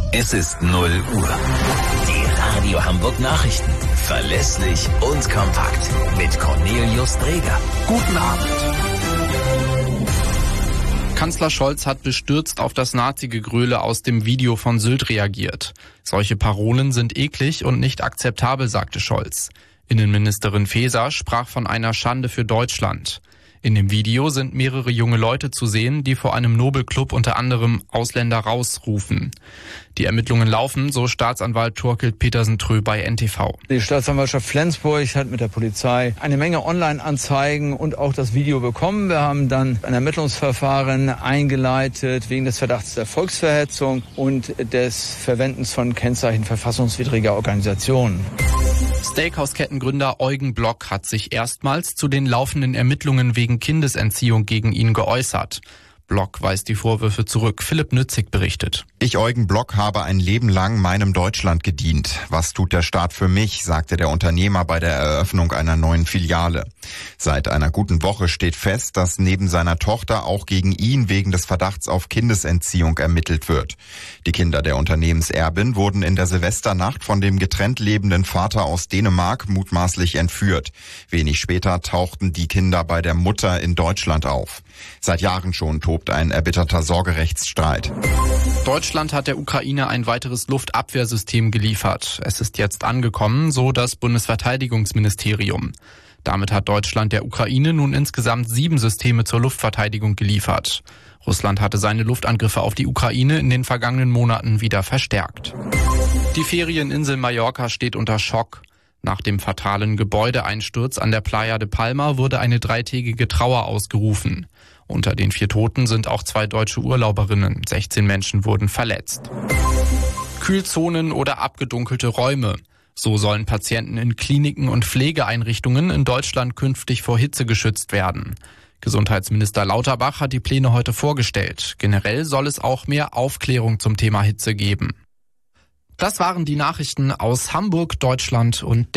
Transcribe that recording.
Es ist 0 Uhr. Die Radio Hamburg Nachrichten. Verlässlich und kompakt. Mit Cornelius Dreger. Guten Abend. Kanzler Scholz hat bestürzt auf das Nazi-Gegröle aus dem Video von Sylt reagiert. Solche Parolen sind eklig und nicht akzeptabel, sagte Scholz. Innenministerin Faeser sprach von einer Schande für Deutschland. In dem Video sind mehrere junge Leute zu sehen, die vor einem Nobelclub unter anderem Ausländer rausrufen. Die Ermittlungen laufen, so Staatsanwalt Thorkild Petersen-Trö bei NTV. Die Staatsanwaltschaft Flensburg hat mit der Polizei eine Menge Online-Anzeigen und auch das Video bekommen. Wir haben dann ein Ermittlungsverfahren eingeleitet wegen des Verdachts der Volksverhetzung und des Verwendens von Kennzeichen verfassungswidriger Organisationen. Steakhouse-Kettengründer Eugen Block hat sich erstmals zu den laufenden Ermittlungen wegen Kindesentziehung gegen ihn geäußert. Block weist die Vorwürfe zurück. Philipp Nützig berichtet. Ich, Eugen Block, habe ein Leben lang meinem Deutschland gedient. Was tut der Staat für mich, sagte der Unternehmer bei der Eröffnung einer neuen Filiale. Seit einer guten Woche steht fest, dass neben seiner Tochter auch gegen ihn wegen des Verdachts auf Kindesentziehung ermittelt wird. Die Kinder der Unternehmenserbin wurden in der Silvesternacht von dem getrennt lebenden Vater aus Dänemark mutmaßlich entführt. Wenig später tauchten die Kinder bei der Mutter in Deutschland auf. Seit Jahren schon tobt ein erbitterter Sorgerechtsstreit. Deutschland hat der Ukraine ein weiteres Luftabwehrsystem geliefert. Es ist jetzt angekommen, so das Bundesverteidigungsministerium. Damit hat Deutschland der Ukraine nun insgesamt 7 Systeme zur Luftverteidigung geliefert. Russland hatte seine Luftangriffe auf die Ukraine in den vergangenen Monaten wieder verstärkt. Die Ferieninsel Mallorca steht unter Schock. Nach dem fatalen Gebäudeeinsturz an der Playa de Palma wurde eine 3-tägige Trauer ausgerufen. Unter den 4 Toten sind auch 2 deutsche Urlauberinnen. 16 Menschen wurden verletzt. Kühlzonen oder abgedunkelte Räume. So sollen Patienten in Kliniken und Pflegeeinrichtungen in Deutschland künftig vor Hitze geschützt werden. Gesundheitsminister Lauterbach hat die Pläne heute vorgestellt. Generell soll es auch mehr Aufklärung zum Thema Hitze geben. Das waren die Nachrichten aus Hamburg, Deutschland und